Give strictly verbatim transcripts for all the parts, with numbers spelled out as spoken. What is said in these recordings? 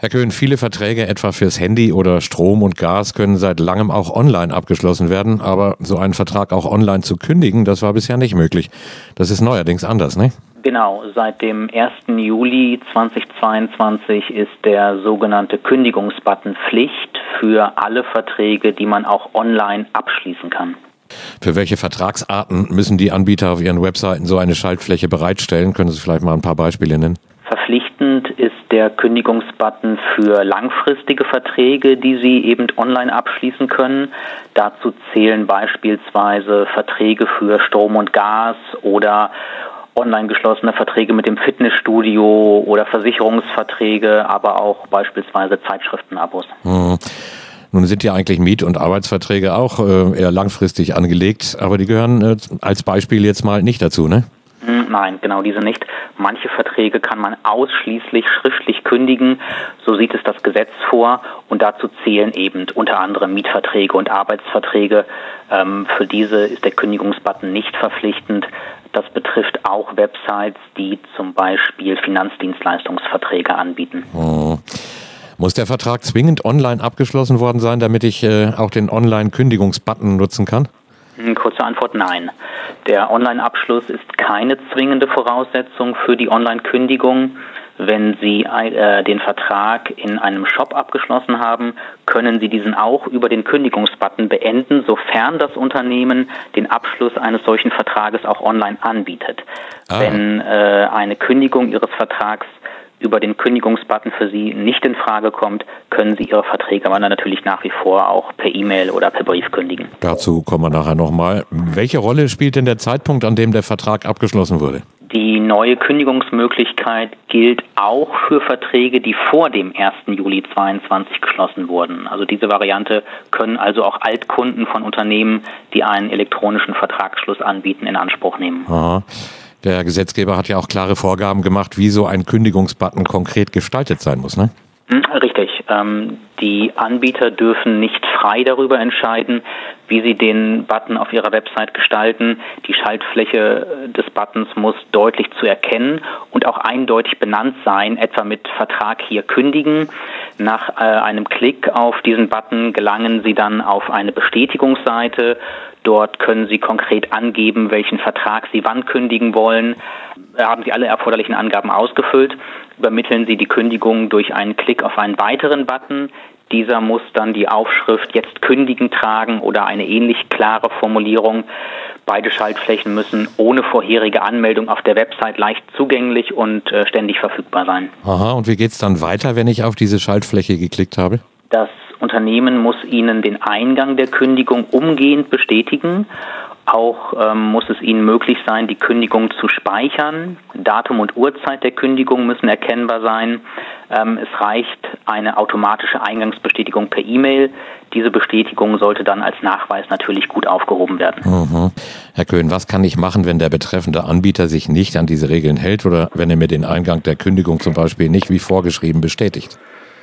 Herr Köhn, viele Verträge etwa fürs Handy oder Strom und Gas können seit langem auch online abgeschlossen werden, aber so einen Vertrag auch online zu kündigen, das war bisher nicht möglich. Das ist neuerdings anders, ne? Genau, seit dem ersten Juli zweitausendzweiundzwanzig ist der sogenannte Kündigungsbutton Pflicht für alle Verträge, die man auch online abschließen kann. Für welche Vertragsarten müssen die Anbieter auf ihren Webseiten so eine Schaltfläche bereitstellen? Können Sie vielleicht mal ein paar Beispiele nennen? Verpflichtend ist der Kündigungsbutton für langfristige Verträge, die Sie eben online abschließen können. Dazu zählen beispielsweise Verträge für Strom und Gas oder online geschlossene Verträge mit dem Fitnessstudio oder Versicherungsverträge, aber auch beispielsweise Zeitschriftenabos. Hm. Nun sind ja eigentlich Miet- und Arbeitsverträge auch äh, eher langfristig angelegt, aber die gehören äh, als Beispiel jetzt mal nicht dazu, ne? Nein, genau diese nicht. Manche Verträge kann man ausschließlich schriftlich kündigen, so sieht es das Gesetz vor, und dazu zählen eben unter anderem Mietverträge und Arbeitsverträge. Ähm, für diese ist der Kündigungsbutton nicht verpflichtend. Das betrifft auch Websites, die zum Beispiel Finanzdienstleistungsverträge anbieten. Hm. Muss der Vertrag zwingend online abgeschlossen worden sein, damit ich äh, auch den Online-Kündigungsbutton nutzen kann? Kurze Antwort, nein. Der Online-Abschluss ist keine zwingende Voraussetzung für die Online-Kündigung. Wenn Sie äh, den Vertrag in einem Shop abgeschlossen haben, können Sie diesen auch über den Kündigungsbutton beenden, sofern das Unternehmen den Abschluss eines solchen Vertrages auch online anbietet. Ah. Wenn äh, eine Kündigung Ihres Vertrags über den Kündigungsbutton für Sie nicht in Frage kommt, können Sie Ihre Verträge aber natürlich nach wie vor auch per E-Mail oder per Brief kündigen. Dazu kommen wir nachher nochmal. Welche Rolle spielt denn der Zeitpunkt, an dem der Vertrag abgeschlossen wurde? Die neue Kündigungsmöglichkeit gilt auch für Verträge, die vor dem ersten Juli zweitausendzweiundzwanzig geschlossen wurden. Also diese Variante können also auch Altkunden von Unternehmen, die einen elektronischen Vertragsschluss anbieten, in Anspruch nehmen. Aha. Der Gesetzgeber hat ja auch klare Vorgaben gemacht, wie so ein Kündigungsbutton konkret gestaltet sein muss, ne? Richtig. Ähm, die Anbieter dürfen nicht frei darüber entscheiden, wie sie den Button auf ihrer Website gestalten. Die Schaltfläche des Buttons muss deutlich zu erkennen und auch eindeutig benannt sein, etwa mit Vertrag hier kündigen. Nach äh, einem Klick auf diesen Button gelangen Sie dann auf eine Bestätigungsseite. Dort können Sie konkret angeben, welchen Vertrag Sie wann kündigen wollen. Haben Sie alle erforderlichen Angaben ausgefüllt, übermitteln Sie die Kündigung durch einen Klick auf einen weiteren Button. Dieser muss dann die Aufschrift "Jetzt kündigen" tragen oder eine ähnlich klare Formulierung. Beide Schaltflächen müssen ohne vorherige Anmeldung auf der Website leicht zugänglich und äh, ständig verfügbar sein. Aha, und wie geht's dann weiter, wenn ich auf diese Schaltfläche geklickt habe? Das Unternehmen muss Ihnen den Eingang der Kündigung umgehend bestätigen. Auch ähm, muss es Ihnen möglich sein, die Kündigung zu speichern. Datum und Uhrzeit der Kündigung müssen erkennbar sein. Ähm, es reicht eine automatische Eingangsbestätigung per E-Mail. Diese Bestätigung sollte dann als Nachweis natürlich gut aufgehoben werden. Mhm. Herr Köhn, was kann ich machen, wenn der betreffende Anbieter sich nicht an diese Regeln hält oder wenn er mir den Eingang der Kündigung zum Beispiel nicht wie vorgeschrieben bestätigt?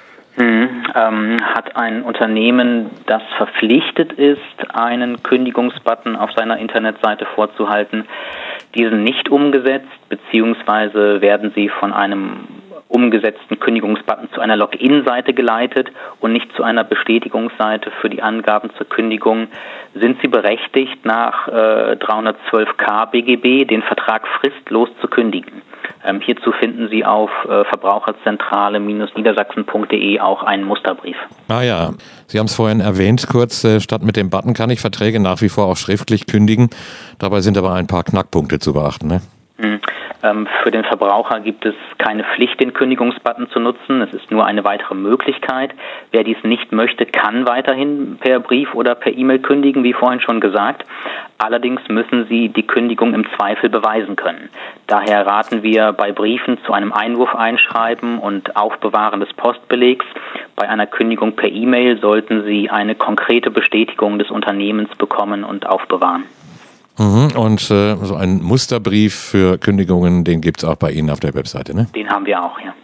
Hm, ähm, hat ein Unternehmen, das verpflichtet ist, einen Kündigungsbutton auf seiner Internetseite vorzuhalten, diesen nicht umgesetzt, beziehungsweise werden sie von einem umgesetzten Kündigungsbutton zu einer Login-Seite geleitet und nicht zu einer Bestätigungsseite für die Angaben zur Kündigung, sind sie berechtigt, nach äh, dreihundertzwölf K B G B den Vertrag fristlos zu kündigen. Ähm, hierzu finden Sie auf äh, verbraucherzentrale Bindestrich niedersachsen Punkt de auch einen Musterbrief. Ah ja, Sie haben es vorhin erwähnt, kurz, äh, statt mit dem Button kann ich Verträge nach wie vor auch schriftlich kündigen. Dabei sind aber ein paar Knackpunkte zu beachten, ne? Hm. Ähm, für den Verbraucher gibt es keine Pflicht, den Kündigungsbutton zu nutzen. Es ist nur eine weitere Möglichkeit. Wer dies nicht möchte, kann weiterhin per Brief oder per E-Mail kündigen, wie vorhin schon gesagt. Allerdings müssen Sie die Kündigung im Zweifel beweisen können. Daher raten wir bei Briefen zu einem Einwurf einschreiben und Aufbewahren des Postbelegs. Bei einer Kündigung per E-Mail sollten Sie eine konkrete Bestätigung des Unternehmens bekommen und aufbewahren. Mhm. Und äh, so einen Musterbrief für Kündigungen, den gibt's auch bei Ihnen auf der Webseite, ne? Den haben wir auch, ja.